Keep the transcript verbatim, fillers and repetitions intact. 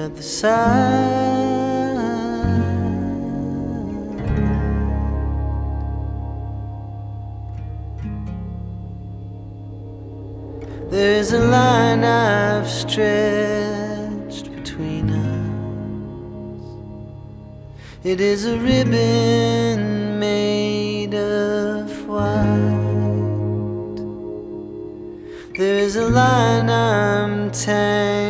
other side. There's a line I've stretched between us. It is a ribbon made of white. There is a line I'm tangled